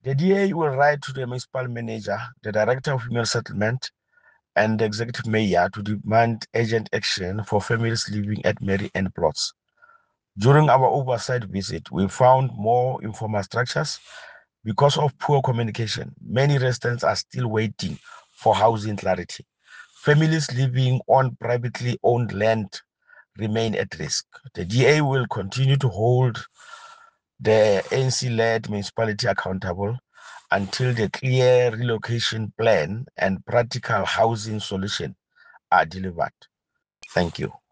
The DA will write to the municipal manager, the director of female settlement, and the executive mayor to demand urgent action for families living at Mary Ann plots. During our oversight visit, we found more informal structures. Because of poor communication, many residents are still waiting for housing clarity. Families living on privately owned land remain at risk. The DA will continue to hold the ANC-led municipality accountable until the clear relocation plan and practical housing solution are delivered. Thank you.